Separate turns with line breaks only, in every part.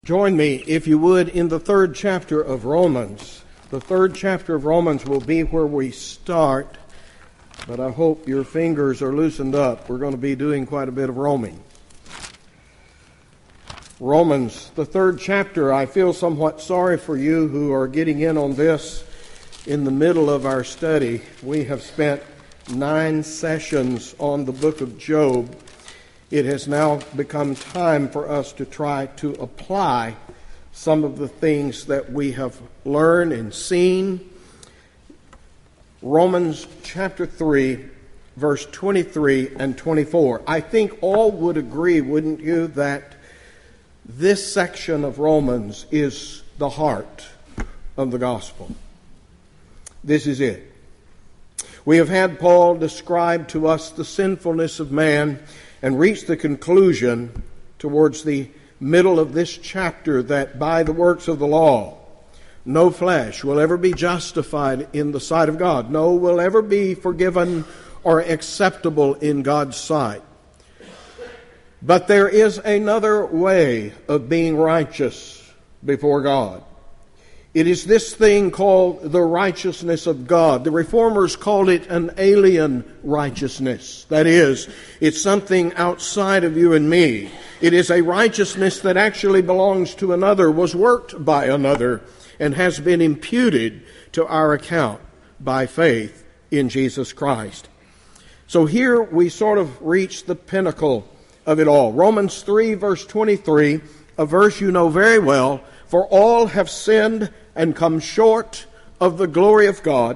Join me, if you would, in the third chapter of Romans. The third chapter of Romans will be where we start, but I hope your fingers are loosened up. We're going to be doing quite a bit of roaming. Romans, the third chapter. I feel somewhat sorry for you who are getting in on this in the middle of our study. We have spent 9 sessions on the book of Job. It has now become time for us to try to apply some of the things that we have learned and seen. Romans chapter 3, verse 23 and 24. I think all would agree, wouldn't you, that this section of Romans is the heart of the gospel. This is it. We have had Paul describe to us the sinfulness of man and reach the conclusion towards the middle of this chapter that by the works of the law, no flesh will ever be justified in the sight of God. No will ever be forgiven or acceptable in God's sight. But there is another way of being righteous before God. It is this thing called the righteousness of God. The Reformers called it an alien righteousness. That is, it's something outside of you and me. It is a righteousness that actually belongs to another, was worked by another, and has been imputed to our account by faith in Jesus Christ. So here we sort of reach the pinnacle of it all. Romans 3, verse 23, a verse you know very well. For all have sinned and come short of the glory of God,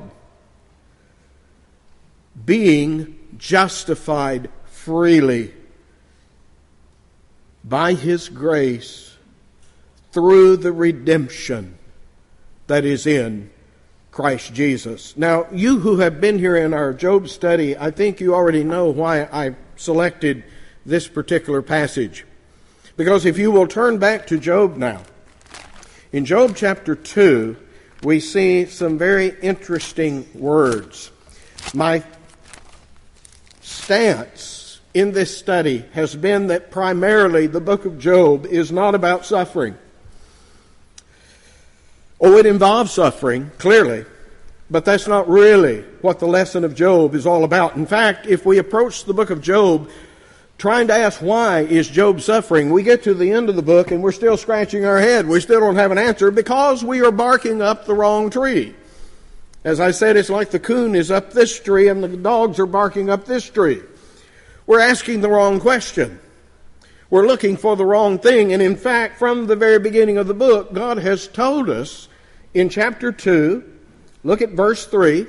being justified freely by His grace through the redemption that is in Christ Jesus. Now, you who have been here in our Job study, I think you already know why I selected this particular passage. Because if you will turn back to Job now, in Job chapter 2, we see some very interesting words. My stance in this study has been that primarily the book of Job is not about suffering. Oh, it involves suffering, clearly, but that's not really what the lesson of Job is all about. In fact, if we approach the book of Job trying to ask why is Job suffering, we get to the end of the book and we're still scratching our head. We still don't have an answer because we are barking up the wrong tree. As I said, it's like the coon is up this tree and the dogs are barking up this tree. We're asking the wrong question. We're looking for the wrong thing. And in fact, from the very beginning of the book, God has told us in chapter 2, look at verse 3,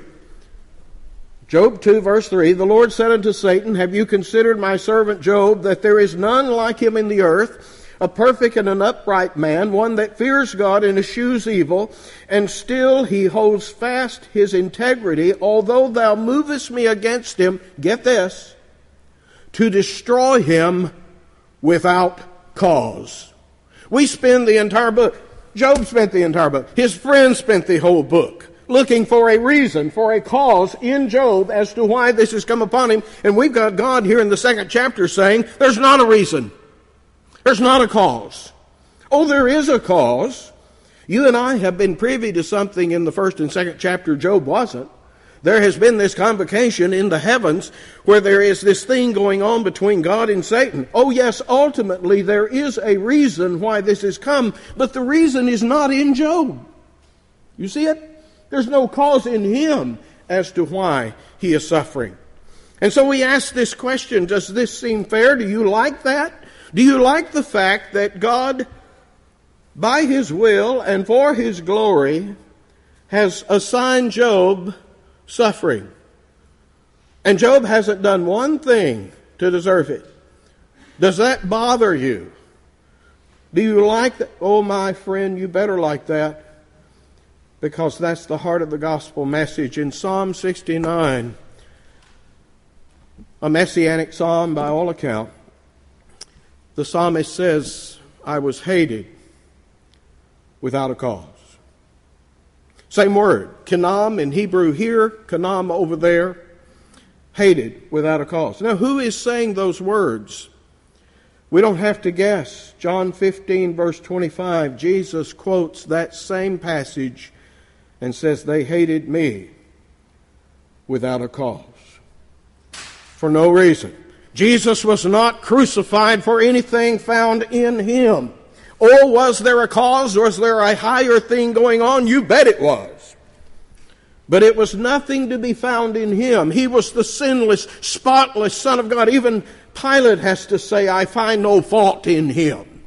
Job 2, verse 3, the Lord said unto Satan, have you considered my servant Job, that there is none like him in the earth, a perfect and an upright man, one that fears God and eschews evil, and still he holds fast his integrity, although thou movest me against him, get this, to destroy him without cause. We spend the entire book. Job spent the entire book. His friends spent the whole book looking for a reason, for a cause in Job as to why this has come upon him. And we've got God here in the second chapter saying, there's not a reason. There's not a cause. Oh, there is a cause. You and I have been privy to something in the first and second chapter Job wasn't. There has been this convocation in the heavens where there is this thing going on between God and Satan. Oh yes, ultimately there is a reason why this has come, but the reason is not in Job. You see it? There's no cause in him as to why he is suffering. And so we ask this question, does this seem fair? Do you like that? Do you like the fact that God, by His will and for His glory, has assigned Job suffering? And Job hasn't done one thing to deserve it. Does that bother you? Do you like that? Oh, my friend, you better like that. Because that's the heart of the gospel message. In Psalm 69, a messianic psalm by all account, the psalmist says, I was hated without a cause. Same word, kanam in Hebrew here, kanam over there, hated without a cause. Now, who is saying those words? We don't have to guess. John 15, verse 25, Jesus quotes that same passage and says, they hated me without a cause, for no reason. Jesus was not crucified for anything found in him. Or was there a cause? Was there a higher thing going on? You bet it was. But it was nothing to be found in him. He was the sinless, spotless Son of God. Even Pilate has to say, I find no fault in him.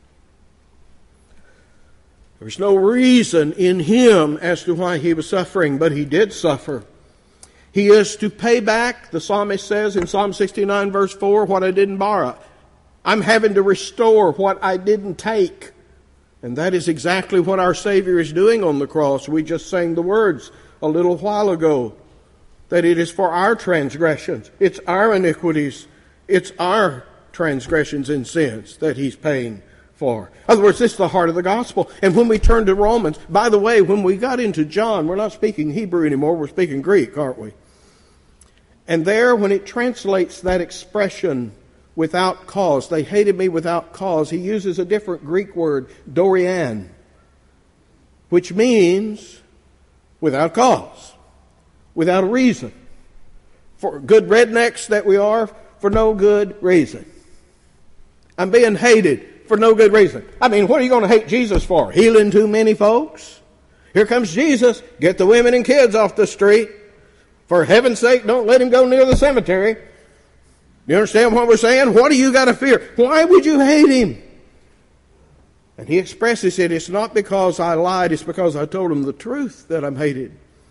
There's no reason in him as to why he was suffering, but he did suffer. He is to pay back, the psalmist says in Psalm 69, verse 4, what I didn't borrow. I'm having to restore what I didn't take. And that is exactly what our Savior is doing on the cross. We just sang the words a little while ago, that it is for our transgressions. It's our iniquities. It's our transgressions and sins that he's paying for. In other words, this is the heart of the gospel. And when we turn to Romans, by the way, when we got into John, we're not speaking Hebrew anymore, we're speaking Greek, aren't we? And there, when it translates that expression, without cause, they hated me without cause, he uses a different Greek word, dorian, which means without cause, without a reason. For good rednecks that we are, for no good reason. I'm being hated for no good reason. I mean, what are you going to hate Jesus for? Healing too many folks? Here comes Jesus. Get the women and kids off the street. For heaven's sake, don't let him go near the cemetery. You understand what we're saying? What do you got to fear? Why would you hate him? And he expresses it, it's not because I lied, it's because I told him the truth that I'm hated.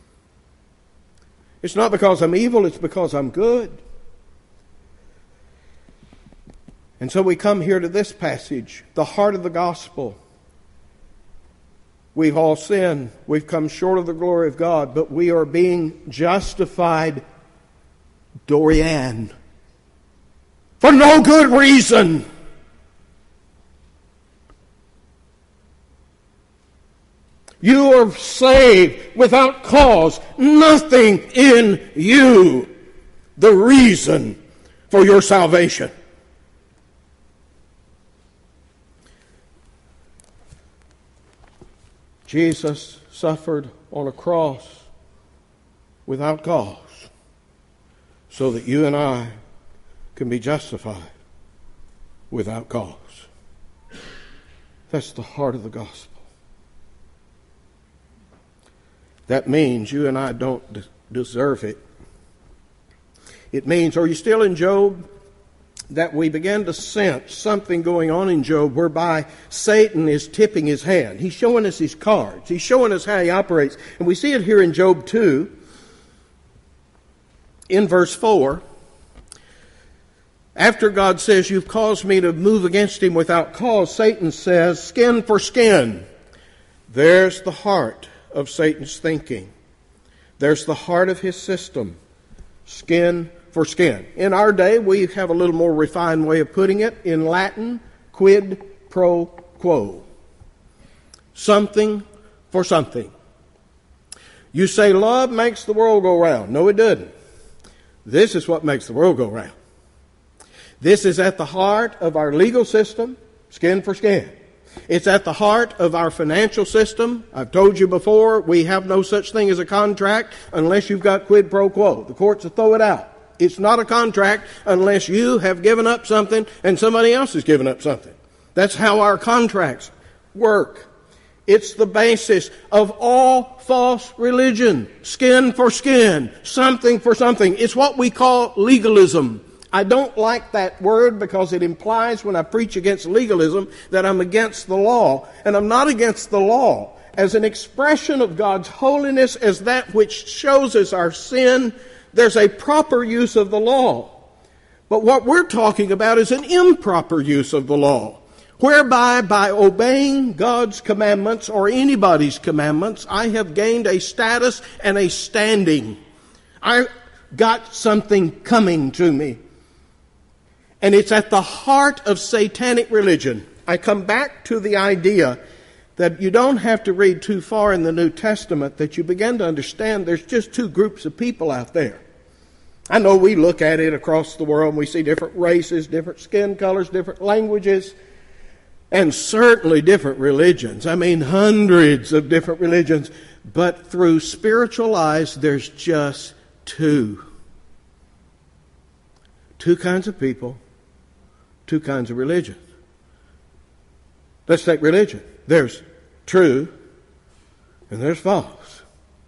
It's not because I'm evil, it's because I'm good. And so we come here to this passage, the heart of the gospel. We've all sinned. We've come short of the glory of God, but we are being justified, dorian, for no good reason. You are saved without cause. Nothing in you, the reason for your salvation. Jesus suffered on a cross without cause so that you and I can be justified without cause. That's the heart of the gospel. That means you and I don't deserve it. It means, are you still in Job? That we began to sense something going on in Job whereby Satan is tipping his hand. He's showing us his cards. He's showing us how he operates. And we see it here in Job 2, in verse 4. After God says, you've caused me to move against him without cause, Satan says, skin for skin. There's the heart of Satan's thinking. There's the heart of his system. Skin for skin. In our day, we have a little more refined way of putting it. In Latin, quid pro quo. Something for something. You say love makes the world go round. No, it doesn't. This is what makes the world go round. This is at the heart of our legal system, skin for skin. It's at the heart of our financial system. I've told you before, we have no such thing as a contract unless you've got quid pro quo. The courts will throw it out. It's not a contract unless you have given up something and somebody else has given up something. That's how our contracts work. It's the basis of all false religion. Skin for skin, something for something. It's what we call legalism. I don't like that word because it implies when I preach against legalism that I'm against the law. And I'm not against the law as an expression of God's holiness, as that which shows us our sin. There's a proper use of the law. But what we're talking about is an improper use of the law, whereby by obeying God's commandments or anybody's commandments, I have gained a status and a standing. I got something coming to me. And it's at the heart of satanic religion. I come back to the idea that you don't have to read too far in the New Testament that you begin to understand there's just two groups of people out there. I know we look at it across the world and we see different races, different skin colors, different languages, and certainly different religions. I mean, hundreds of different religions. But through spiritual eyes, there's just two. Two kinds of people, two kinds of religion. Let's take religion. There's true and there's false.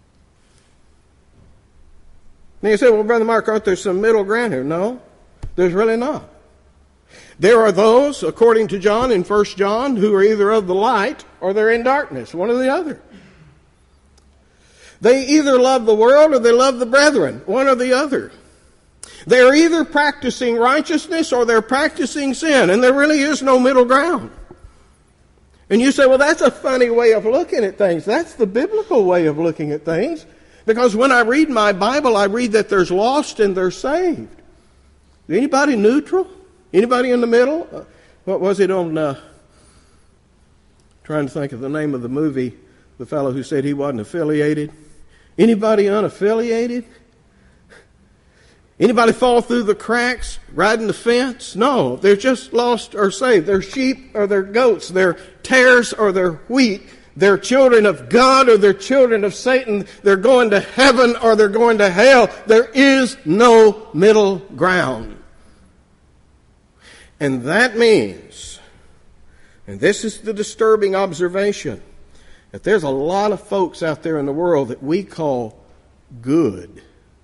Now you say, well, Brother Mark, aren't there some middle ground here? No, there's really not. There are those, according to John in 1 John, who are either of the light or they're in darkness, one or the other. They either love the world or they love the brethren, one or the other. They're either practicing righteousness or they're practicing sin, and there really is no middle ground. And you say, well, that's a funny way of looking at things. That's the biblical way of looking at things. Because when I read my Bible, I read that there's lost and there's saved. Anybody neutral? Anybody in the middle? What was it on, trying to think of the name of the movie, the fellow who said he wasn't affiliated. Anybody unaffiliated? Anybody fall through the cracks, riding the fence? No, they're just lost or saved. They're sheep or they're goats. They're tares or they're wheat. They're children of God or they're children of Satan. They're going to heaven or they're going to hell. There is no middle ground. And that means, and this is the disturbing observation, that there's a lot of folks out there in the world that we call good,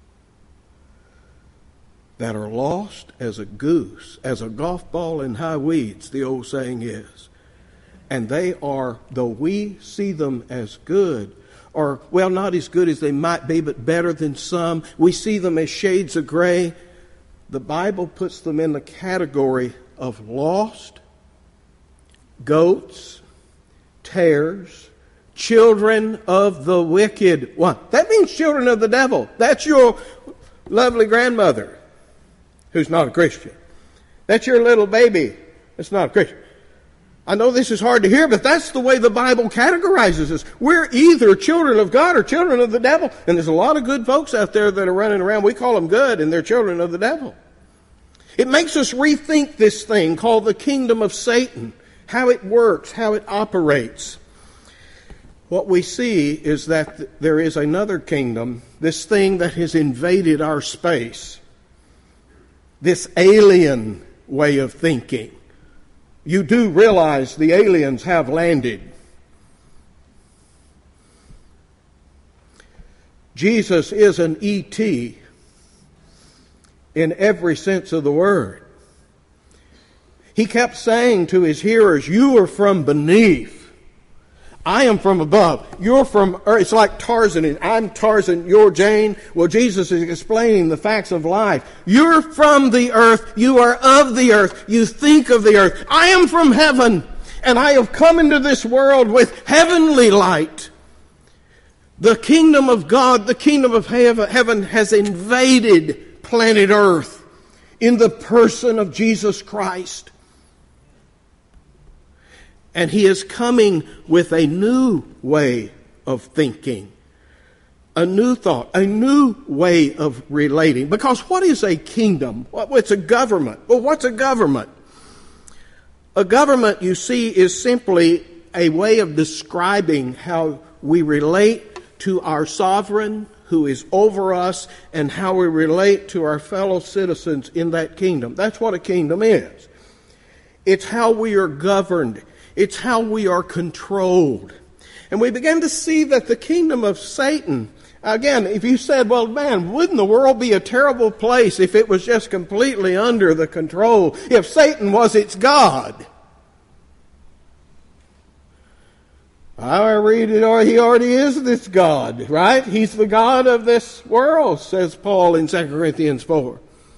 that are lost as a goose, as a golf ball in high weeds, the old saying is. And they are, though we see them as good, or, well, not as good as they might be, but better than some, we see them as shades of gray. The Bible puts them in the category of lost, goats, tares, children of the wicked one. That means children of the devil. That's your lovely grandmother who's not a Christian. That's your little baby that's not a Christian. I know this is hard to hear, but that's the way the Bible categorizes us. We're either children of God or children of the devil. And there's a lot of good folks out there that are running around. We call them good, and they're children of the devil. It makes us rethink this thing called the kingdom of Satan, how it works, how it operates. What we see is that there is another kingdom, this thing that has invaded our space, this alien way of thinking. You do realize the aliens have landed. Jesus is an E.T. in every sense of the word. He kept saying to his hearers, you are from beneath. I am from above. You're from earth. It's like Tarzan. And I'm Tarzan, you're Jane. Well, Jesus is explaining the facts of life. You're from the earth. You are of the earth. You think of the earth. I am from heaven. And I have come into this world with heavenly light. The kingdom of God, the kingdom of heaven has invaded planet earth in the person of Jesus Christ. And he is coming with a new way of thinking, a new thought, a new way of relating. Because what is a kingdom? It's a government. Well, what's a government? A government, you see, is simply a way of describing how we relate to our sovereign who is over us and how we relate to our fellow citizens in that kingdom. That's what a kingdom is. It's how we are governed. It's how we are controlled. And we begin to see that the kingdom of Satan, again, if you said, well, man, wouldn't the world be a terrible place if it was just completely under the control, if Satan was its God? I read it, or he already is this God, right? He's the God of this world, says Paul in 2 Corinthians 4.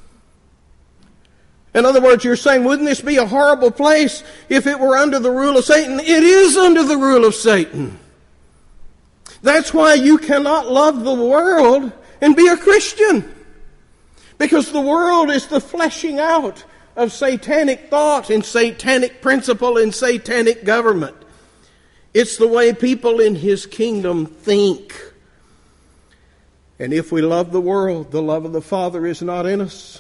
In other words, you're saying, wouldn't this be a horrible place if it were under the rule of Satan? It is under the rule of Satan. That's why you cannot love the world and be a Christian. Because the world is the fleshing out of satanic thought and satanic principle and satanic government. It's the way people in his kingdom think. And if we love the world, the love of the Father is not in us.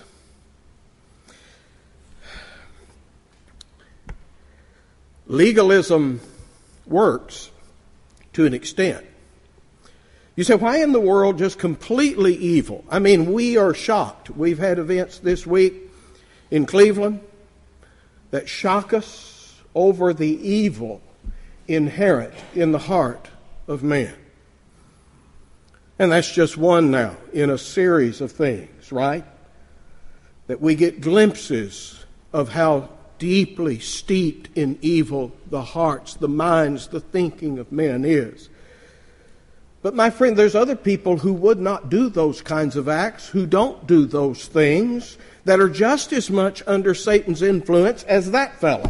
Legalism works to an extent. You say, why in the world just completely evil? I mean, we are shocked. We've had events this week in Cleveland that shock us over the evil inherent in the heart of man. And that's just one now in a series of things, right? That we get glimpses of how deeply steeped in evil the hearts, the minds, the thinking of men is. But my friend, there's other people who would not do those kinds of acts, who don't do those things, that are just as much under Satan's influence as that fellow.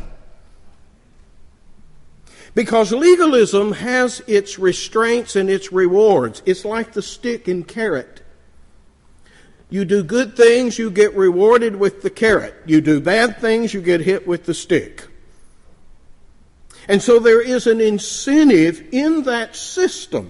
Because legalism has its restraints and its rewards. It's like the stick and carrot. You do good things, you get rewarded with the carrot. You do bad things, you get hit with the stick. And so there is an incentive in that system.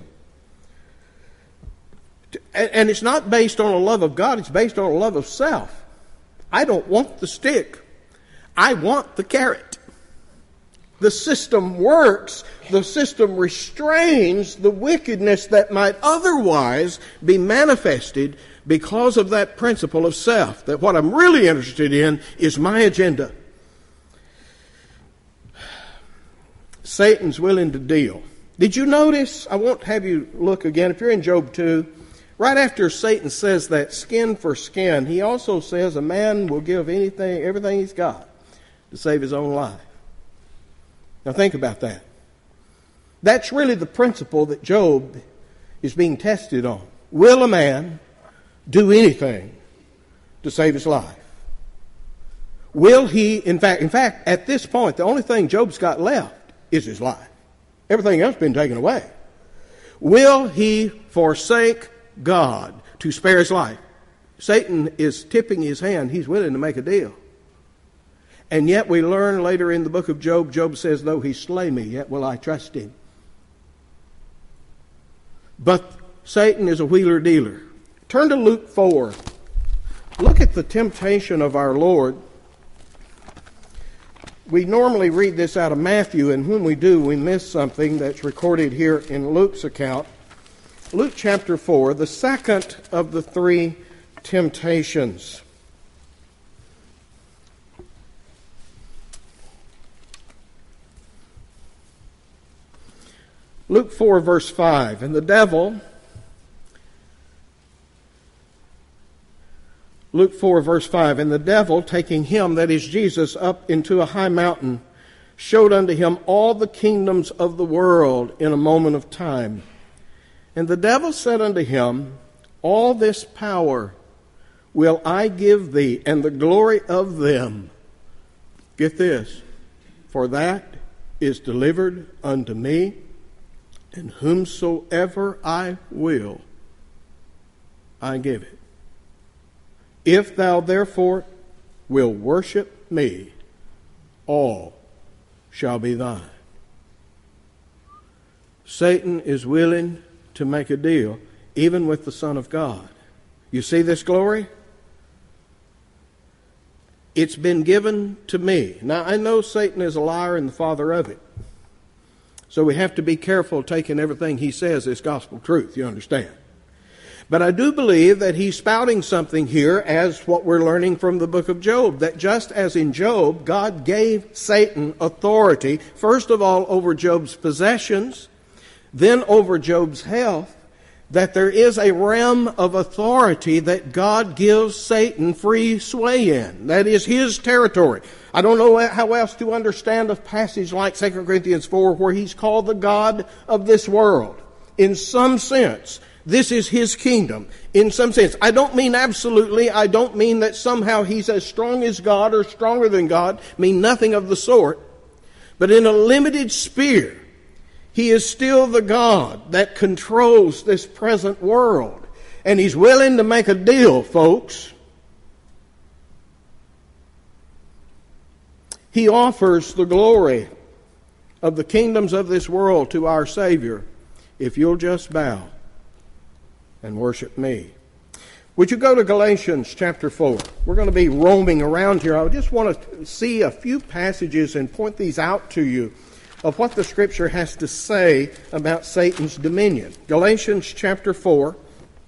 And it's not based on a love of God, it's based on a love of self. I don't want the stick. I want the carrot. The system works. The system restrains the wickedness that might otherwise be manifested because of that principle of self. That what I'm really interested in is my agenda. Satan's willing to deal. Did you notice? I won't have you look again. If you're in Job 2, right after Satan says that skin for skin, he also says a man will give everything he's got to save his own life. Now think about that. That's really the principle that Job is being tested on. Will a man do anything to save his life? Will he, in fact, at this point, the only thing Job's got left is his life. Everything else has been taken away. Will he forsake God to spare his life? Satan is tipping his hand. He's willing to make a deal. And yet we learn later in the book of Job, Job says, though he slay me, yet will I trust him. But Satan is a wheeler-dealer. Turn to Luke 4. Look at the temptation of our Lord. We normally read this out of Matthew, and when we do, we miss something that's recorded here in Luke's account. Luke chapter 4, the second of the three temptations. Luke 4, verse 5. And the devil, Luke 4, verse 5, and the devil, taking him, that is Jesus, up into a high mountain, showed unto him all the kingdoms of the world in a moment of time. And the devil said unto him, all this power will I give thee, and the glory of them. Get this, for that is delivered unto me, and whomsoever I will, I give it. If thou therefore will worship me, all shall be thine. Satan is willing to make a deal, even with the Son of God. You see this glory? It's been given to me. Now, I know Satan is a liar and the father of it. So we have to be careful taking everything he says as gospel truth, you understand. But I do believe that he's spouting something here as what we're learning from the book of Job, that just as in Job, God gave Satan authority, first of all over Job's possessions, then over Job's health, that there is a realm of authority that God gives Satan free sway in. That is his territory. I don't know how else to understand a passage like 2 Corinthians 4 where he's called the God of this world. In some sense, this is his kingdom. In some sense. I don't mean absolutely. I don't mean that somehow he's as strong as God or stronger than God. I mean nothing of the sort. But in a limited sphere, he is still the God that controls this present world. And he's willing to make a deal, folks. He offers the glory of the kingdoms of this world to our Savior if you'll just bow and worship me. Would you go to Galatians chapter 4? We're going to be roaming around here. I just want to see a few passages and point these out to you of what the Scripture has to say about Satan's dominion. Galatians chapter 4.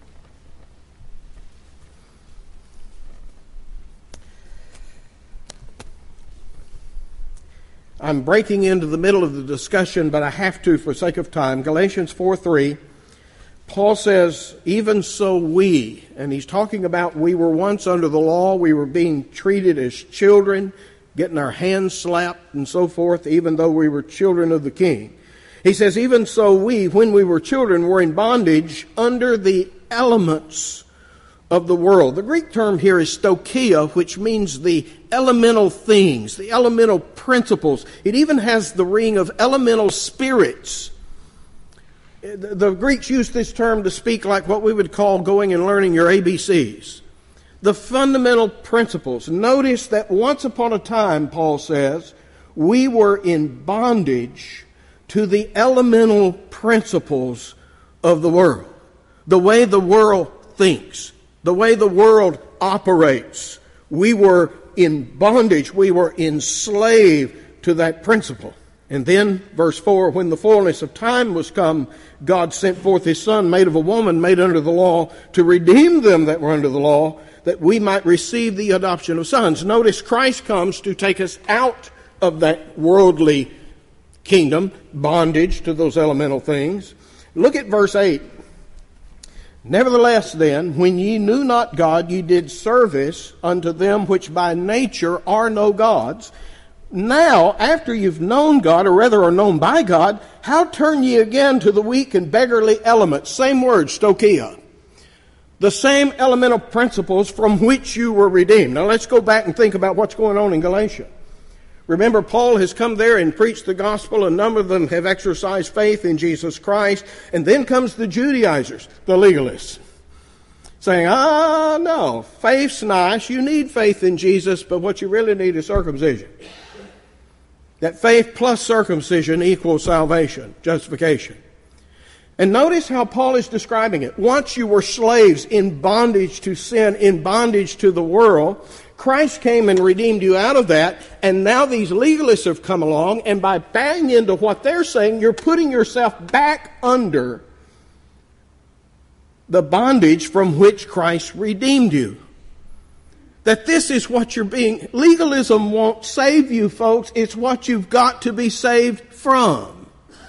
I'm breaking into the middle of the discussion, but I have to for sake of time. Galatians 4:3. Paul says, even so we, and he's talking about we were once under the law, we were being treated as children, getting our hands slapped and so forth, even though we were children of the King. He says, even so we, when we were children, were in bondage under the elements of the world. The Greek term here is stoicheia, which means the elemental things, the elemental principles. It even has the ring of elemental spirits. The Greeks used this term to speak like what we would call going and learning your ABCs. The fundamental principles. Notice that once upon a time, Paul says, we were in bondage to the elemental principles of the world. The way the world thinks. The way the world operates. We were in bondage. We were enslaved to that principle. And then, verse 4, when the fullness of time was come, God sent forth His Son, made of a woman, made under the law, to redeem them that were under the law, that we might receive the adoption of sons. Notice Christ comes to take us out of that worldly kingdom, bondage to those elemental things. Look at verse 8. Nevertheless then, when ye knew not God, ye did service unto them which by nature are no gods. Now, after you've known God, or rather are known by God, how turn ye again to the weak and beggarly elements? Same word, stoicheia. The same elemental principles from which you were redeemed. Now let's go back and think about what's going on in Galatia. Remember, Paul has come there and preached the gospel. A number of them have exercised faith in Jesus Christ. And then comes the Judaizers, the legalists, saying, no, faith's nice. You need faith in Jesus, but what you really need is circumcision. That faith plus circumcision equals salvation, justification. And notice how Paul is describing it. Once you were slaves in bondage to sin, in bondage to the world, Christ came and redeemed you out of that, and now these legalists have come along, and by buying into what they're saying, you're putting yourself back under the bondage from which Christ redeemed you. That this is what you're being... Legalism won't save you, folks. It's what you've got to be saved from.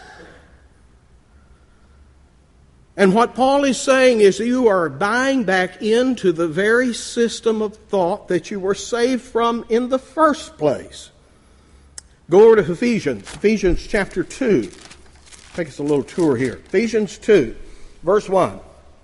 And what Paul is saying is you are buying back into the very system of thought that you were saved from in the first place. Go over to Ephesians chapter 2. Take us a little tour here. Ephesians 2, verse 1.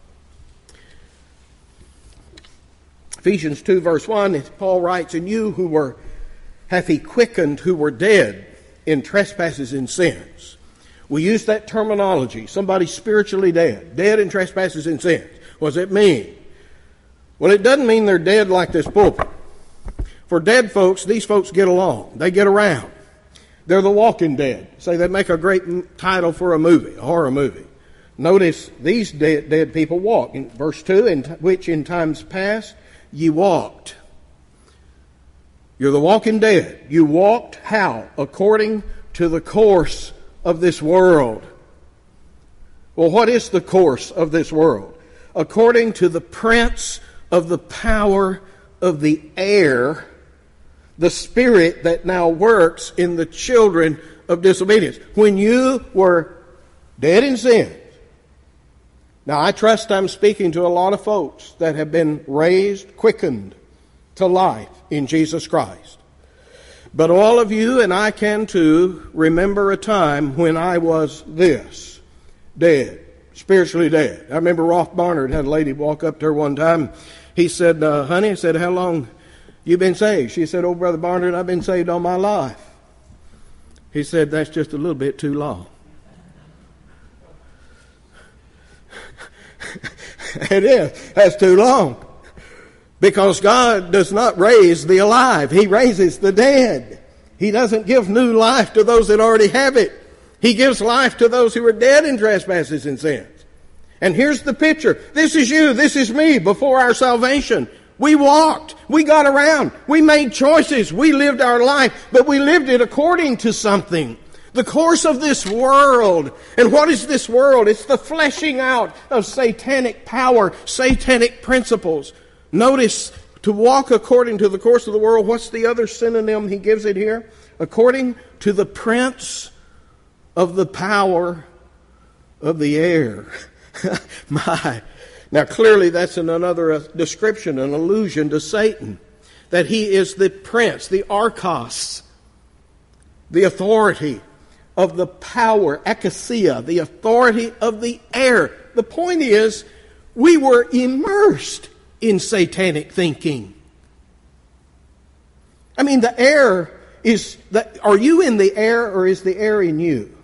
Ephesians 2, verse 1, Paul writes, and you who hath he quickened who were dead in trespasses and sins. We use that terminology. Somebody spiritually dead. Dead in trespasses and sins. What does it mean? Well, it doesn't mean they're dead like this pulpit. For dead folks, these folks get along. They get around. They're the walking dead. Say they make a great title for a movie, a horror movie. Notice these dead people walk. In verse 2, in which in times past ye walked. You're the walking dead. You walked how? According to the course of this world. Well, what is the course of this world? According to the prince of the power of the air, the spirit that now works in the children of disobedience. When you were dead in sin. Now, I trust I'm speaking to a lot of folks that have been raised, quickened to life in Jesus Christ. But all of you, and I can too, remember a time when I was this, dead, spiritually dead. I remember Rolf Barnard had a lady walk up to her one time. He said, honey, I said, how long you been saved? She said, oh, Brother Barnard, I've been saved all my life. He said, that's just a little bit too long. It is. That's too long. Because God does not raise the alive. He raises the dead. He doesn't give new life to those that already have it. He gives life to those who are dead in trespasses and sins. And here's the picture. This is you, this is me before our salvation. We walked, we got around, we made choices, we lived our life, but we lived it according to something. The course of this world. And what is this world? It's the fleshing out of satanic power, satanic principles. Notice, to walk according to the course of the world, what's the other synonym he gives it here? According to the prince of the power of the air. My. Now clearly that's another description, an allusion to Satan. That he is the prince, the archos, the authority of the power, ecclesia, the authority of the air. The point is, we were immersed in satanic thinking. I mean, the air is... Are you in the air or is the air in you?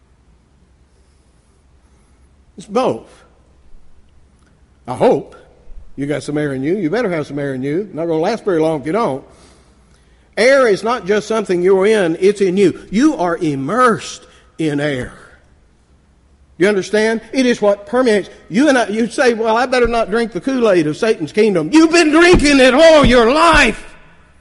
It's both. I hope. You got some air in you. You better have some air in you. Not going to last very long if you don't. Air is not just something you're in, it's in you. You are immersed in air. You understand? It is what permeates. You say, well, I better not drink the Kool-Aid of Satan's kingdom. You've been drinking it all your life.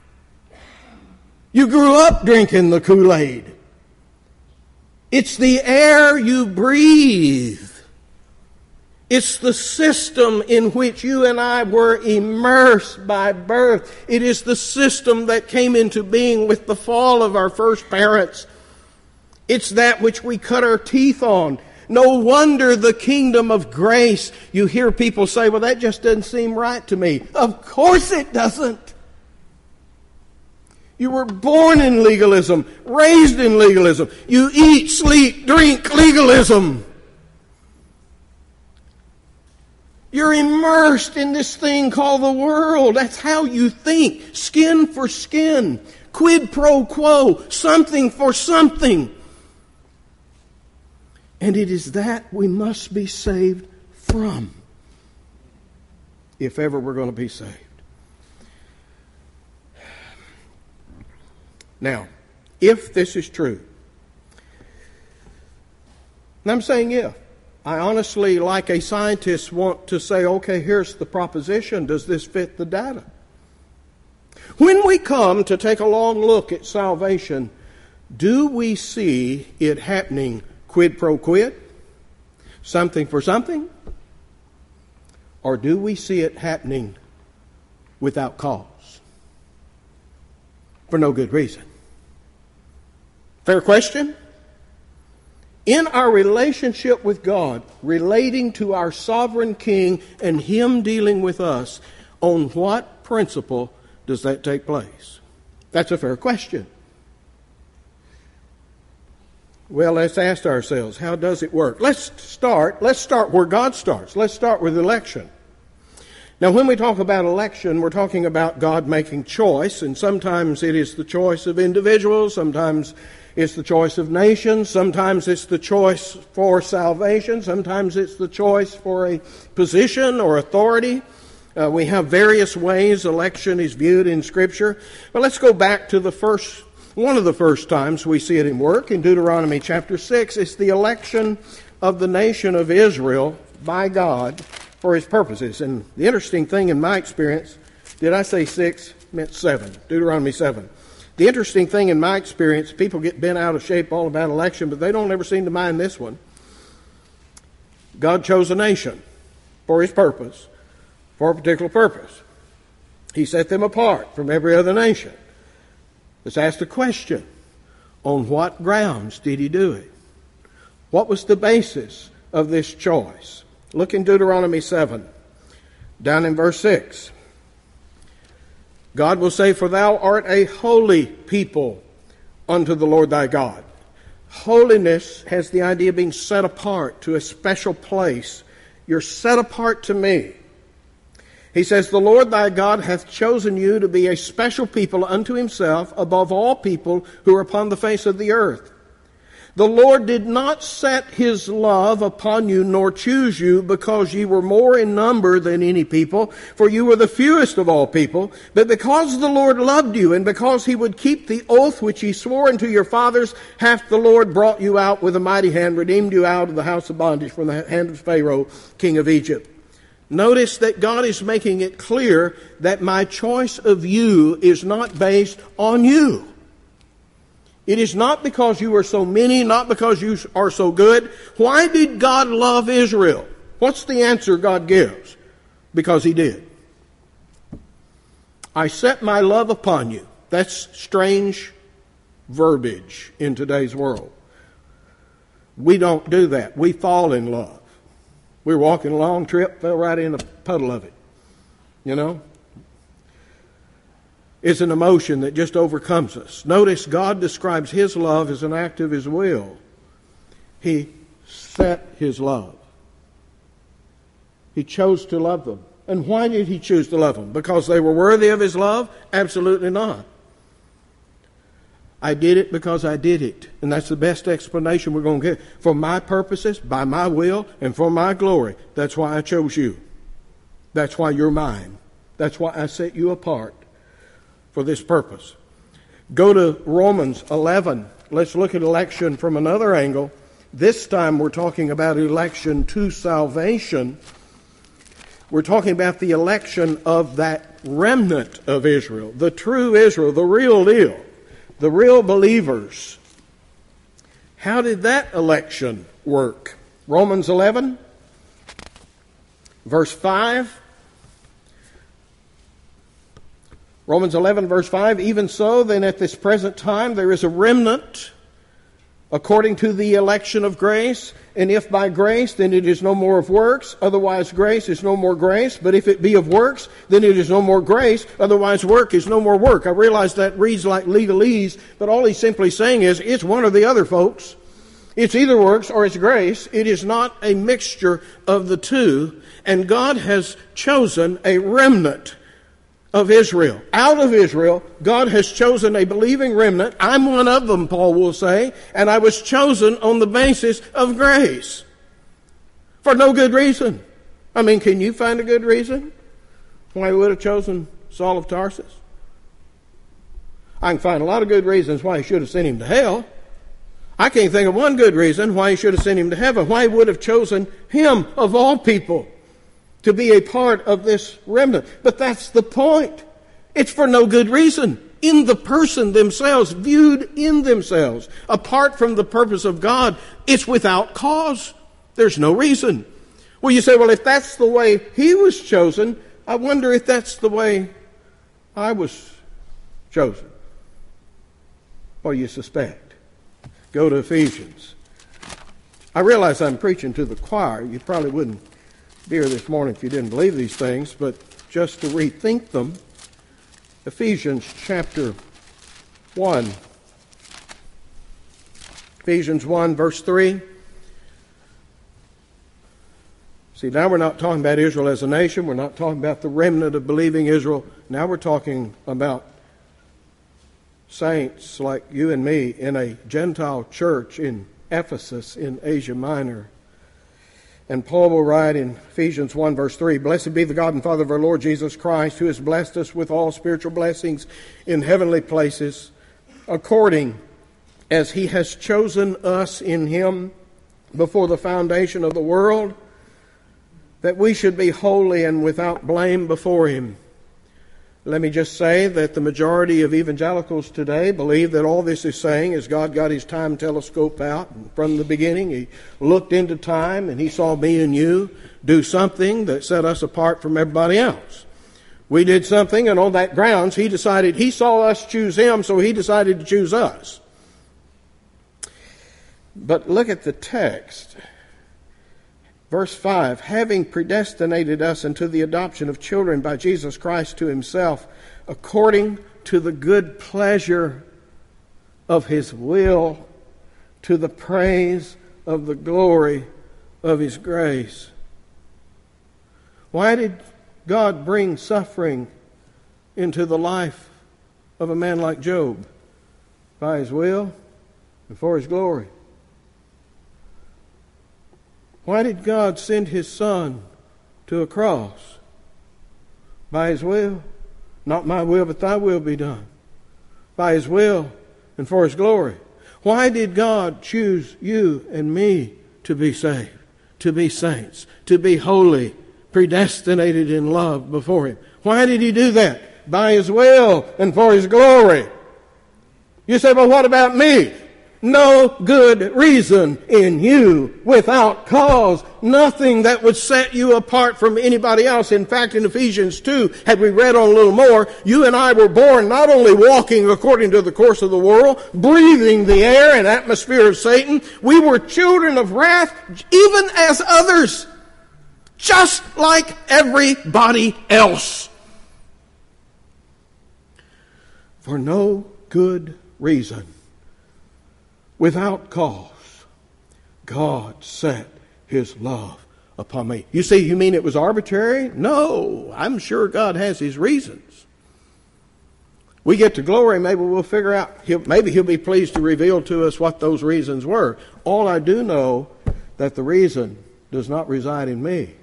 You grew up drinking the Kool-Aid. It's the air you breathe. It's the system in which you and I were immersed by birth. It is the system that came into being with the fall of our first parents. It's that which we cut our teeth on. No wonder the kingdom of grace. You hear people say, well, that just doesn't seem right to me. Of course it doesn't. You were born in legalism, raised in legalism. You eat, sleep, drink legalism. You're immersed in this thing called the world. That's how you think. Skin for skin. Quid pro quo. Something for something. And it is that we must be saved from, if ever we're going to be saved. Now, if this is true, and I'm saying if, I honestly, like a scientist, want to say, okay, here's the proposition. Does this fit the data? When we come to take a long look at salvation, do we see it happening quid pro quid? Something for something? Or do we see it happening without cause? For no good reason. Fair question? In our relationship with God, relating to our sovereign King and Him dealing with us, on what principle does that take place? That's a fair question. Well, let's ask ourselves, how does it work? Let's start where God starts. Let's start with election. Now, when we talk about election, we're talking about God making choice, and sometimes it is the choice of individuals, sometimes it's the choice of nations, sometimes it's the choice for salvation, sometimes it's the choice for a position or authority. We have various ways election is viewed in Scripture. But let's go back to one of the first times we see it in work in Deuteronomy chapter 6. It's the election of the nation of Israel by God for His purposes. And the interesting thing in my experience, did I say 6? I meant 7. Deuteronomy 7. The interesting thing in my experience, people get bent out of shape all about election, but they don't ever seem to mind this one. God chose a nation for His purpose, for a particular purpose. He set them apart from every other nation. Let's ask the question, on what grounds did He do it? What was the basis of this choice? Look in Deuteronomy 7, down in verse 6. God will say, for thou art a holy people unto the Lord thy God. Holiness has the idea of being set apart to a special place. You're set apart to me. He says, the Lord thy God hath chosen you to be a special people unto Himself above all people who are upon the face of the earth. The Lord did not set his love upon you nor choose you because ye were more in number than any people, for you were the fewest of all people, but because the Lord loved you, and because he would keep the oath which he swore unto your fathers, hath the Lord brought you out with a mighty hand, redeemed you out of the house of bondage from the hand of Pharaoh, king of Egypt. Notice that God is making it clear that my choice of you is not based on you. It is not because you are so many, not because you are so good. Why did God love Israel? What's the answer God gives? Because he did. I set my love upon you. That's strange verbiage in today's world. We don't do that. We fall in love. We were walking a long trip, fell right in a puddle of it. You know? It's an emotion that just overcomes us. Notice God describes his love as an act of his will. He set his love. He chose to love them. And why did he choose to love them? Because they were worthy of his love? Absolutely not. I did it because I did it. And that's the best explanation we're going to get. For my purposes, by my will, and for my glory. That's why I chose you. That's why you're mine. That's why I set you apart for this purpose. Go to Romans 11. Let's look at election from another angle. This time we're talking about election to salvation. We're talking about the election of that remnant of Israel, the true Israel, the real deal, the real believers. How did that election work? Romans 11, verse 5. Romans 11, verse 5, even so, then at this present time there is a remnant according to the election of grace. And if by grace, then it is no more of works. Otherwise grace is no more grace. But if it be of works, then it is no more grace. Otherwise work is no more work. I realize that reads like legalese, but all he's simply saying is it's one or the other, folks. It's either works or it's grace. It is not a mixture of the two. And God has chosen a remnant of Israel. Out of Israel, God has chosen a believing remnant. I'm one of them, Paul will say, and I was chosen on the basis of grace. For no good reason. I mean, can you find a good reason why he would have chosen Saul of Tarsus? I can find a lot of good reasons why he should have sent him to hell. I can't think of one good reason why he should have sent him to heaven, why he would have chosen him of all people to be a part of this remnant. But that's the point. It's for no good reason. In the person themselves, viewed in themselves, apart from the purpose of God, it's without cause. There's no reason. Well, you say, well, if that's the way he was chosen, I wonder if that's the way I was chosen. What do you suspect? Go to Ephesians. I realize I'm preaching to the choir. You probably wouldn't be here this morning if you didn't believe these things, but just to rethink them, Ephesians chapter 1. Ephesians 1, verse 3. See, now we're not talking about Israel as a nation. We're not talking about the remnant of believing Israel. Now we're talking about saints like you and me in a Gentile church in Ephesus in Asia Minor. And Paul will write in Ephesians 1, verse 3, Blessed be the God and Father of our Lord Jesus Christ, who has blessed us with all spiritual blessings in heavenly places, according as he has chosen us in him before the foundation of the world, that we should be holy and without blame before him. Let me just say that the majority of evangelicals today believe that all this is saying is God got his time telescope out, and from the beginning he looked into time and he saw me and you do something that set us apart from everybody else. We did something, and on that grounds he decided he saw us choose him, so he decided to choose us. But look at the text. Verse 5, having predestinated us unto the adoption of children by Jesus Christ to himself, according to the good pleasure of his will, to the praise of the glory of his grace. Why did God bring suffering into the life of a man like Job? By his will and for his glory. Why did God send His Son to a cross? By His will. Not my will, but thy will be done. By His will and for His glory. Why did God choose you and me to be saved, to be saints, to be holy, predestinated in love before Him? Why did He do that? By His will and for His glory. You say, well, what about me? No good reason in you without cause. Nothing that would set you apart from anybody else. In fact, in Ephesians 2, had we read on a little more, you and I were born not only walking according to the course of the world, breathing the air and atmosphere of Satan, we were children of wrath even as others. Just like everybody else. For no good reason. Without cause, God set His love upon me. You say, you mean it was arbitrary? No, I'm sure God has His reasons. We get to glory, maybe we'll figure out, maybe He'll be pleased to reveal to us what those reasons were. All I do know, that the reason does not reside in me.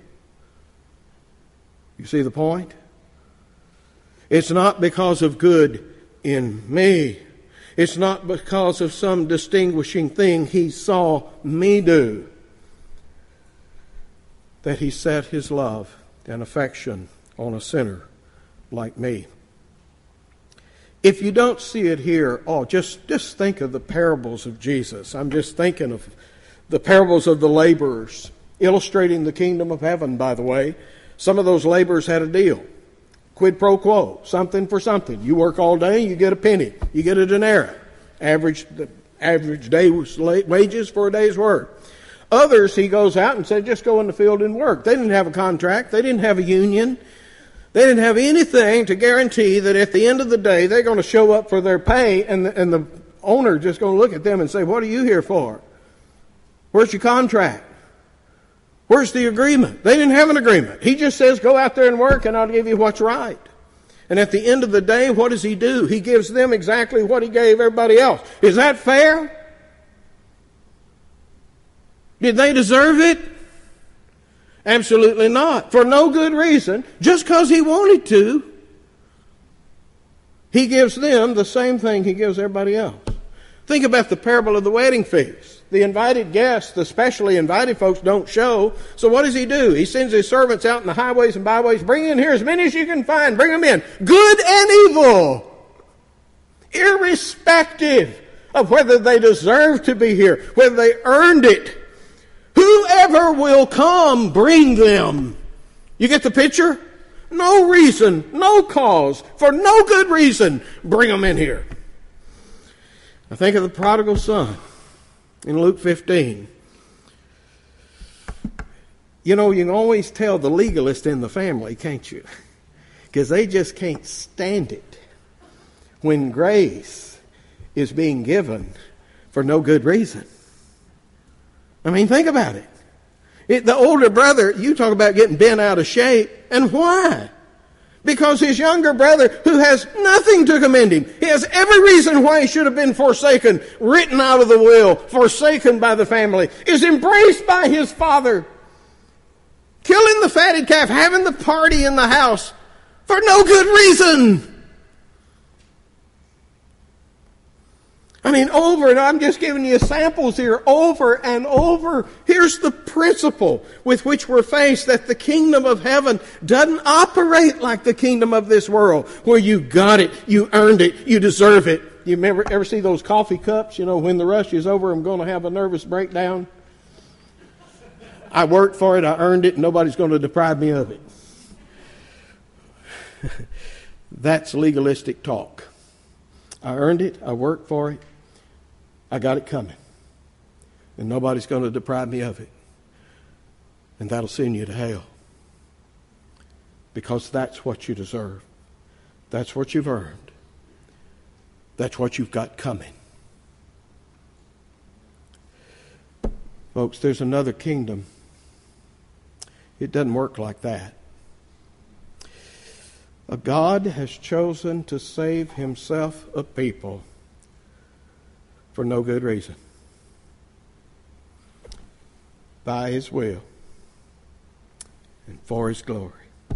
You see the point? It's not because of good in me. It's not because of some distinguishing thing He saw me do that He set His love and affection on a sinner like me. If you don't see it here, just think of the parables of Jesus. I'm just thinking of the parables of the laborers, illustrating the kingdom of heaven, by the way. Some of those laborers had a deal. Quid pro quo, something for something. You work all day, you get a penny. You get a denarius, the average day's wages for a day's work. Others, He goes out and said, just go in the field and work. They didn't have a contract. They didn't have a union. They didn't have anything to guarantee that at the end of the day, they're going to show up for their pay, and the owner just going to look at them and say, what are you here for? Where's your contract? Where's the agreement? They didn't have an agreement. He just says, go out there and work and I'll give you what's right. And at the end of the day, what does He do? He gives them exactly what He gave everybody else. Is that fair? Did they deserve it? Absolutely not. For no good reason. Just because He wanted to. He gives them the same thing He gives everybody else. Think about the parable of the wedding feast. The invited guests, the specially invited folks, don't show. So what does He do? He sends His servants out in the highways and byways. Bring in here as many as you can find. Bring them in. Good and evil. Irrespective of whether they deserve to be here, whether they earned it. Whoever will come, bring them. You get the picture? No reason, no cause, for no good reason, bring them in here. I think of the prodigal son in Luke 15. You know, you can always tell the legalist in the family, can't you? Because they just can't stand it when grace is being given for no good reason. I mean, think about it. The older brother, you talk about getting bent out of shape. And why? Because his younger brother, who has nothing to commend him, he has every reason why he should have been forsaken, written out of the will, forsaken by the family, is embraced by his father, killing the fatted calf, having the party in the house for no good reason. I mean, over and I'm just giving you samples here, over and over. Here's the principle with which we're faced, that the kingdom of heaven doesn't operate like the kingdom of this world, where you got it, you earned it, you deserve it. You ever see those coffee cups? You know, when the rush is over, I'm going to have a nervous breakdown. I worked for it, I earned it, and nobody's going to deprive me of it. That's legalistic talk. I earned it, I worked for it, I got it coming. And nobody's going to deprive me of it. And that'll send you to hell. Because that's what you deserve. That's what you've earned. That's what you've got coming. Folks, there's another kingdom. It doesn't work like that. A God has chosen to save Himself a people for no good reason. by His will and for His glory.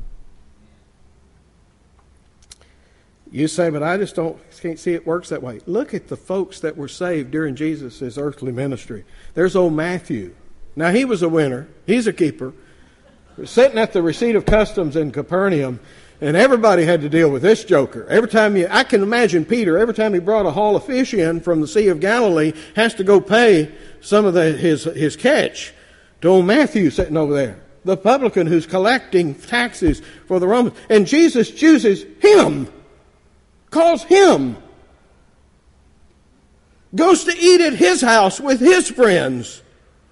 You say, but I just can't see it works that way. Look at the folks that were saved during Jesus' earthly ministry. There's old Matthew. Now, he was a winner. He's a keeper. Sitting at the receipt of customs in Capernaum, and everybody had to deal with this joker. I can imagine Peter, every time he brought a haul of fish in from the Sea of Galilee, has to go pay some of his catch to old Matthew sitting over there, the publican who's collecting taxes for the Romans. And Jesus chooses him, calls him, goes to eat at his house with his friends.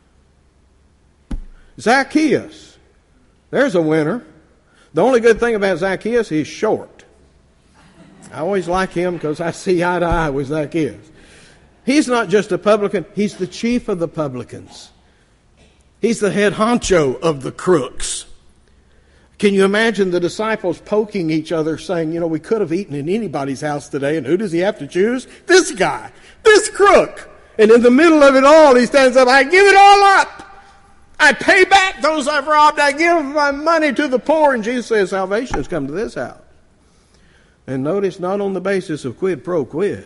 Zacchaeus, there's a winner. The only good thing about Zacchaeus, he's short. I always like him because I see eye to eye with Zacchaeus. He's not just a publican, he's the chief of the publicans. He's the head honcho of the crooks. Can you imagine the disciples poking each other saying, we could have eaten in anybody's house today, and who does he have to choose? This guy, this crook. And in the middle of it all, he stands up, I give it all up. I pay back those I've robbed. I give my money to the poor. And Jesus says, salvation has come to this house. And notice, not on the basis of quid pro quid.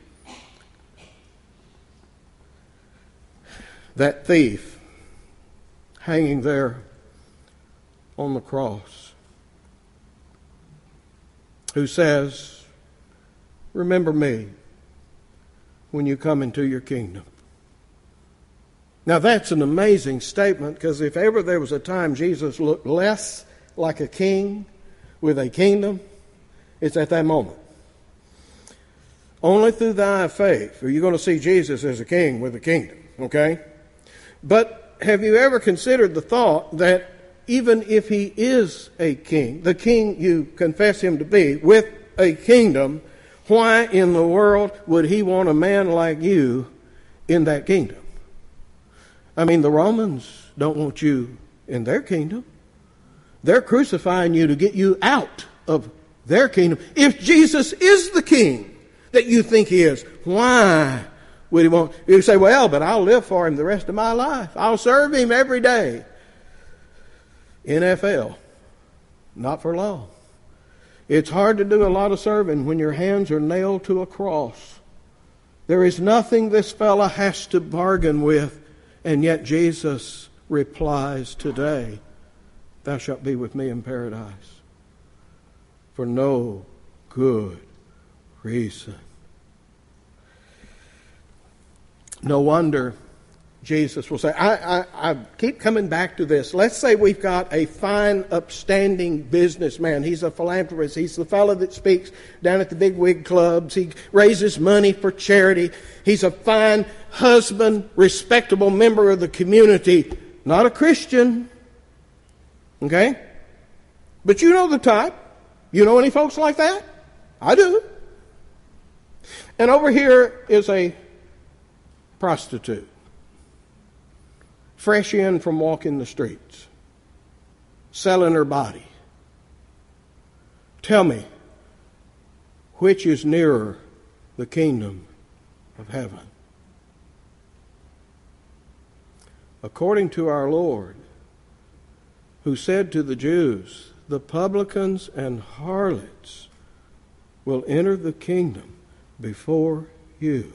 That thief hanging there on the cross, who says, remember me when you come into your kingdom. Now that's an amazing statement, because if ever there was a time Jesus looked less like a king with a kingdom, it's at that moment. Only through the eye of faith are you going to see Jesus as a king with a kingdom, okay? But have you ever considered the thought that even if he is a king, the king you confess him to be, with a kingdom, why in the world would he want a man like you in that kingdom? I mean, the Romans don't want you in their kingdom. They're crucifying you to get you out of their kingdom. If Jesus is the king that you think he is, why would he want? You say, well, but I'll live for him the rest of my life. I'll serve him every day. NFL, not for long. It's hard to do a lot of serving when your hands are nailed to a cross. There is nothing this fella has to bargain with. And yet Jesus replies today, thou shalt be with me in paradise for no good reason. No wonder Jesus will say, I keep coming back to this. Let's say we've got a fine, upstanding businessman. He's a philanthropist. He's the fellow that speaks down at the big wig clubs. He raises money for charity. He's a fine husband, respectable member of the community. Not a Christian. Okay? But you know the type. You know any folks like that? I do. And over here is a prostitute. Fresh in from walking the streets, selling her body. Tell me, which is nearer the kingdom of heaven? According to our Lord, who said to the Jews, the publicans and harlots will enter the kingdom before you.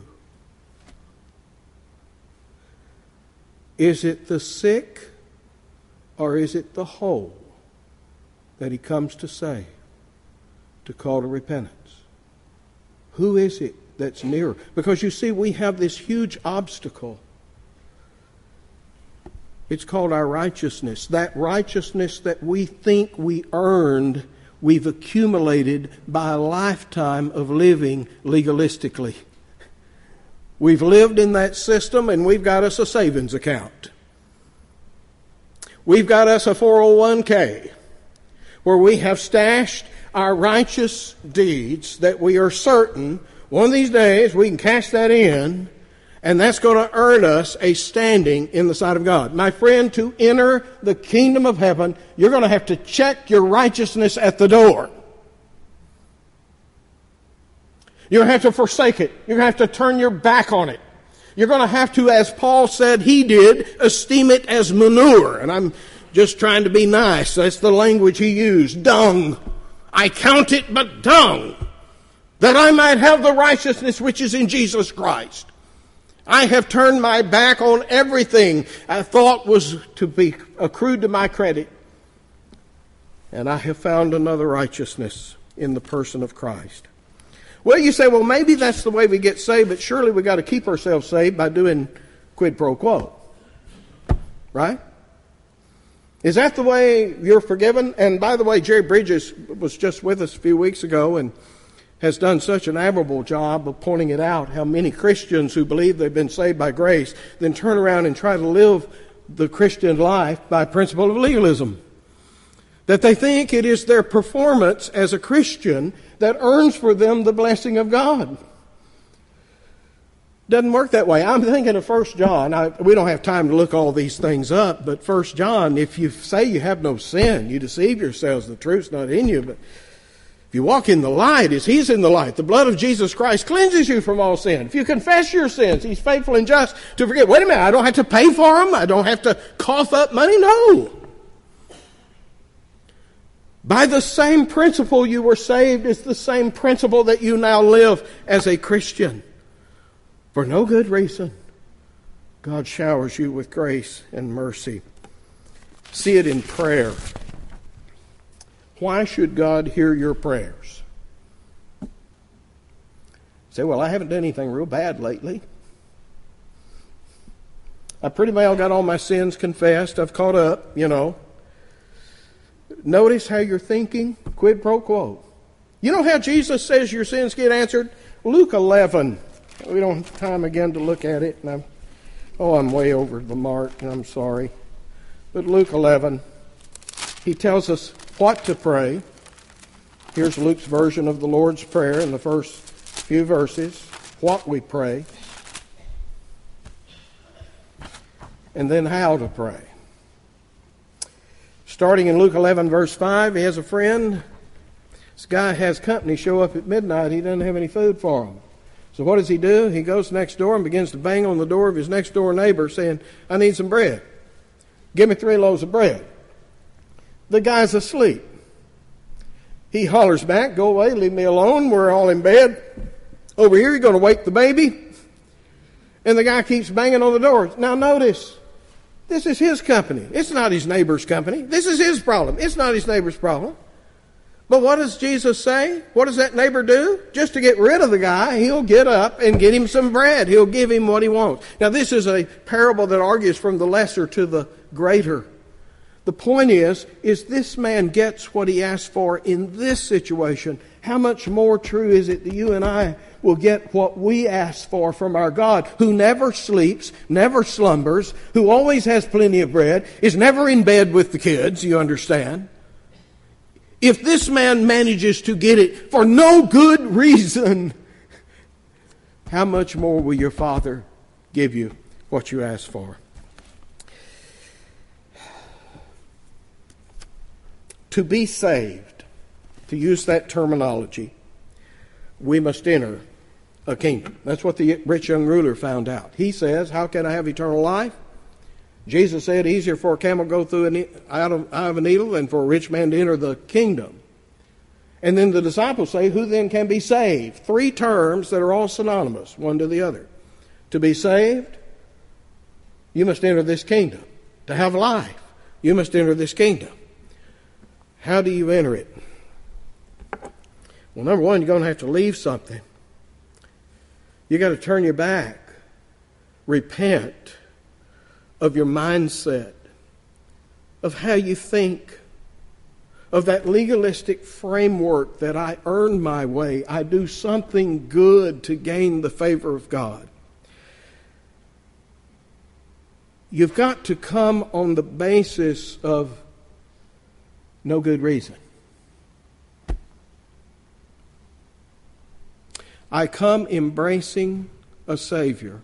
Is it the sick or is it the whole that he comes to save, to call to repentance? Who is it that's nearer? Because you see, we have this huge obstacle. It's called our righteousness. That righteousness that we think we earned, we've accumulated by a lifetime of living legalistically. We've lived in that system, and we've got us a savings account. We've got us a 401k where we have stashed our righteous deeds that we are certain one of these days we can cash that in, and that's going to earn us a standing in the sight of God. My friend, to enter the kingdom of heaven, you're going to have to check your righteousness at the door. You're going to have to forsake it. You're going to have to turn your back on it. You're going to have to, as Paul said he did, esteem it as manure. And I'm just trying to be nice. That's the language he used. Dung. I count it but dung, that I might have the righteousness which is in Jesus Christ. I have turned my back on everything I thought was to be accrued to my credit. And I have found another righteousness in the person of Christ. Well, you say, well, maybe that's the way we get saved, but surely we got to keep ourselves saved by doing quid pro quo. Right? Is that the way you're forgiven? And by the way, Jerry Bridges was just with us a few weeks ago and has done such an admirable job of pointing it out, how many Christians who believe they've been saved by grace then turn around and try to live the Christian life by principle of legalism. That they think it is their performance as a Christian that earns for them the blessing of God. Doesn't work that way. I'm thinking of 1 John. We don't have time to look all these things up, but 1 John, if you say you have no sin, you deceive yourselves, the truth's not in you. But if you walk in the light, as He's in the light, the blood of Jesus Christ cleanses you from all sin. If you confess your sins, He's faithful and just to forgive. Wait a minute, I don't have to pay for them? I don't have to cough up money? No. By the same principle you were saved is the same principle that you now live as a Christian. For no good reason, God showers you with grace and mercy. See it in prayer. Why should God hear your prayers? You say, well, I haven't done anything real bad lately. I pretty well got all my sins confessed. I've caught up, Notice how you're thinking, quid pro quo. You know how Jesus says your sins get answered? Luke 11. We don't have time again to look at it. And I'm way over the mark, and I'm sorry. But Luke 11, he tells us what to pray. Here's Luke's version of the Lord's Prayer in the first few verses. What we pray. And then how to pray. Starting in Luke 11, verse 5, he has a friend. This guy has company show up at midnight. He doesn't have any food for him. So what does he do? He goes next door and begins to bang on the door of his next door neighbor saying, I need some bread. Give me 3 loaves of bread. The guy's asleep. He hollers back, go away, leave me alone. We're all in bed. Over here, you're going to wake the baby. And the guy keeps banging on the door. Now notice, this is his company. It's not his neighbor's company. This is his problem. It's not his neighbor's problem. But what does Jesus say? What does that neighbor do? Just to get rid of the guy, he'll get up and get him some bread. He'll give him what he wants. Now this is a parable that argues from the lesser to the greater. The point is this man gets what he asked for in this situation. How much more true is it that you and I will get what we ask for from our God, who never sleeps, never slumbers, who always has plenty of bread, is never in bed with the kids, you understand? If this man manages to get it for no good reason, how much more will your Father give you what you ask for? To be saved, to use that terminology, we must enter a kingdom. That's what the rich young ruler found out. He says, how can I have eternal life? Jesus said, easier for a camel to go through an eye of a needle than for a rich man to enter the kingdom. And then the disciples say, who then can be saved? 3 terms that are all synonymous, one to the other. To be saved, you must enter this kingdom. To have life, you must enter this kingdom. How do you enter it? Well, number one, you're going to have to leave something. You've got to turn your back. Repent of your mindset, of how you think, of that legalistic framework that I earn my way. I do something good to gain the favor of God. You've got to come on the basis of no good reason. I come embracing a Savior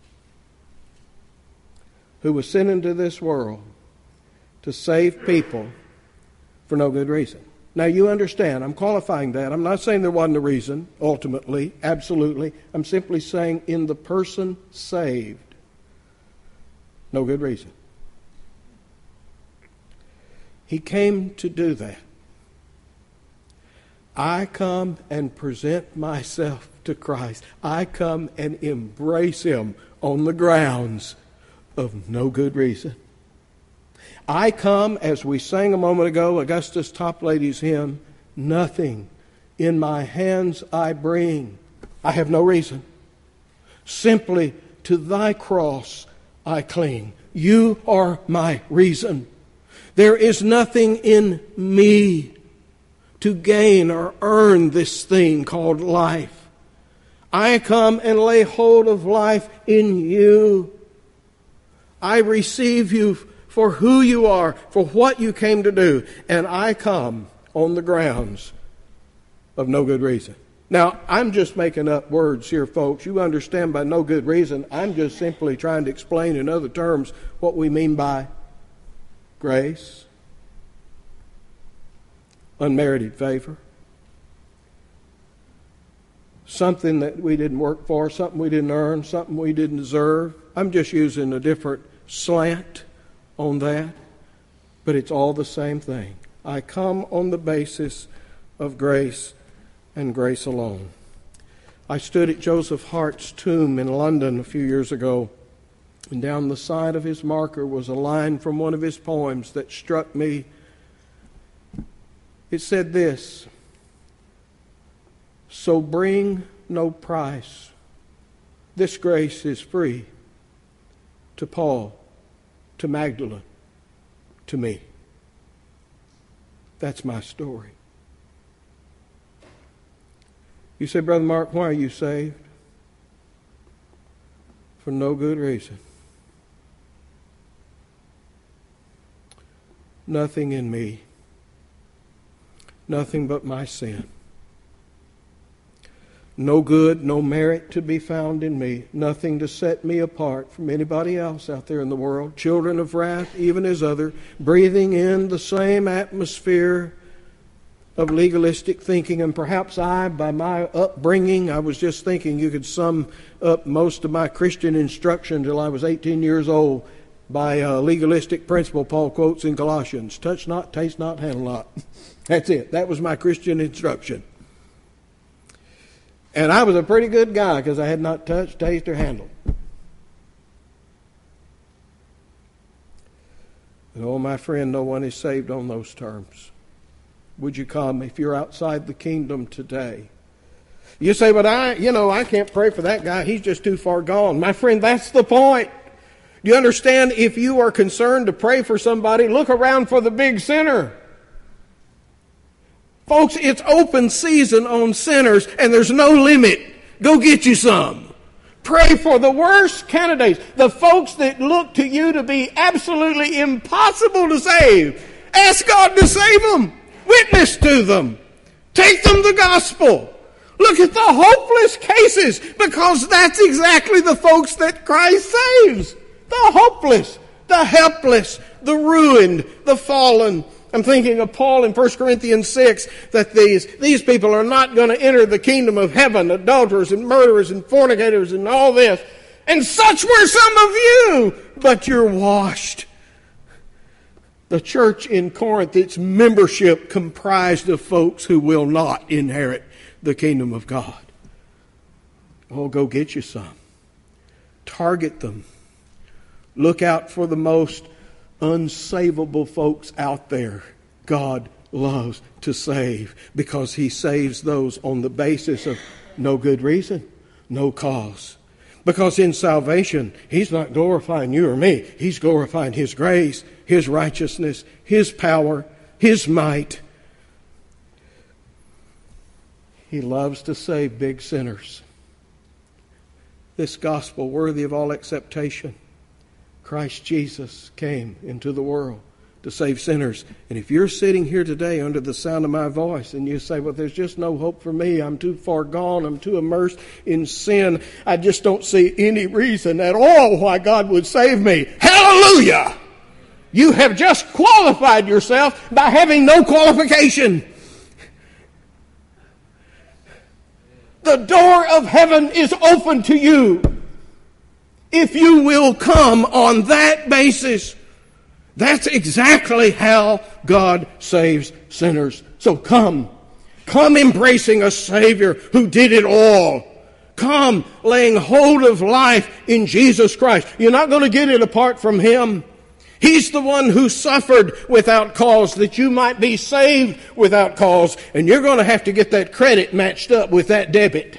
who was sent into this world to save people for no good reason. Now you understand, I'm qualifying that. I'm not saying there wasn't a reason, ultimately, absolutely. I'm simply saying in the person saved, no good reason. He came to do that. I come and present myself to Christ. I come and embrace Him on the grounds of no good reason. I come, as we sang a moment ago, Augustus Toplady's hymn, nothing in my hands I bring. I have no reason. Simply to thy cross I cling. You are my reason. There is nothing in me to gain or earn this thing called life. I come and lay hold of life in you. I receive you for who you are, for what you came to do. And I come on the grounds of no good reason. Now, I'm just making up words here, folks. You understand by no good reason, I'm just simply trying to explain in other terms what we mean by grace, unmerited favor, something that we didn't work for, something we didn't earn, something we didn't deserve. I'm just using a different slant on that, but it's all the same thing. I come on the basis of grace and grace alone. I stood at Joseph Hart's tomb in London a few years ago, and down the side of his marker was a line from one of his poems that struck me. It said this: so bring no price. This grace is free to Paul, to Magdalene, to me. That's my story. You say, Brother Mark, why are you saved? For no good reason. Nothing in me. Nothing but my sin. No good, no merit to be found in me. Nothing to set me apart from anybody else out there in the world. Children of wrath, even as other, breathing in the same atmosphere of legalistic thinking. And perhaps I, by my upbringing, I was just thinking you could sum up most of my Christian instruction until I was 18 years old by a legalistic principle Paul quotes in Colossians. Touch not, taste not, handle not. That's it. That was my Christian instruction. And I was a pretty good guy because I had not touched, tasted, or handled. But, oh, my friend, no one is saved on those terms. Would you come if you're outside the kingdom today? You say, but I can't pray for that guy. He's just too far gone. My friend, that's the point. Do you understand? If you are concerned to pray for somebody, look around for the big sinner. Folks, it's open season on sinners, and there's no limit. Go get you some. Pray for the worst candidates, the folks that look to you to be absolutely impossible to save. Ask God to save them. Witness to them. Take them the gospel. Look at the hopeless cases, because that's exactly the folks that Christ saves. The hopeless, the helpless, the ruined, the fallen. I'm thinking of Paul in 1 Corinthians 6, that these people are not going to enter the kingdom of heaven, adulterers and murderers and fornicators and all this. And such were some of you, but you're washed. The church in Corinth, its membership comprised of folks who will not inherit the kingdom of God. Oh, go get you some. Target them. Look out for the most unsavable folks out there. God loves to save, because He saves those on the basis of no good reason, no cause. Because in salvation, He's not glorifying you or me. He's glorifying His grace, His righteousness, His power, His might. He loves to save big sinners. This gospel, worthy of all acceptation. Christ Jesus came into the world to save sinners. And if you're sitting here today under the sound of my voice and you say, well, there's just no hope for me. I'm too far gone. I'm too immersed in sin. I just don't see any reason at all why God would save me. Hallelujah! You have just qualified yourself by having no qualification. The door of heaven is open to you. If you will come on that basis, that's exactly how God saves sinners. So come. Come embracing a Savior who did it all. Come laying hold of life in Jesus Christ. You're not going to get it apart from Him. He's the one who suffered without cause that you might be saved without cause. And you're going to have to get that credit matched up with that debit.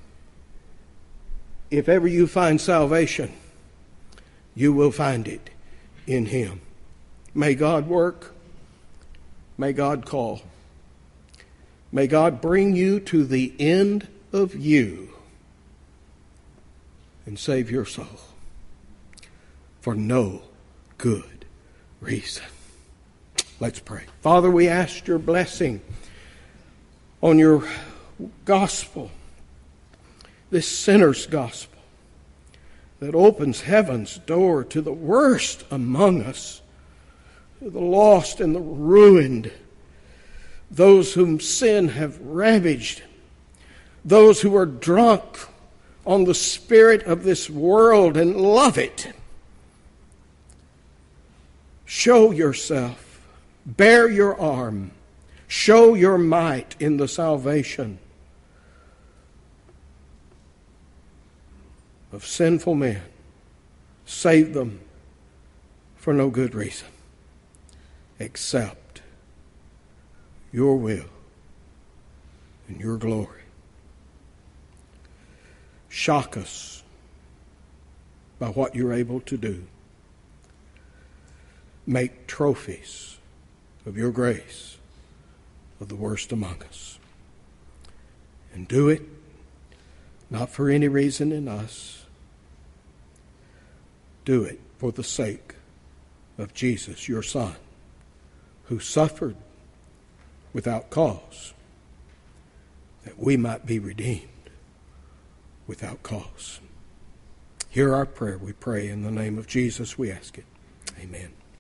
If ever you find salvation, you will find it in Him. May God work. May God call. May God bring you to the end of you and save your soul for no good reason. Let's pray. Father, we ask your blessing on your gospel, this sinner's gospel that opens heaven's door to the worst among us, to the lost and the ruined, those whom sin have ravaged, those who are drunk on the spirit of this world and love it. Show yourself, bear your arm, show your might in the salvation of sinful men. Save them for no good reason except your will and your glory. Shock us by what you're able to do. Make trophies of your grace of the worst among us. And do it not for any reason in us. Do it for the sake of Jesus, your Son, who suffered without cause, that we might be redeemed without cause. Hear our prayer, we pray. In the name of Jesus, we ask it. Amen.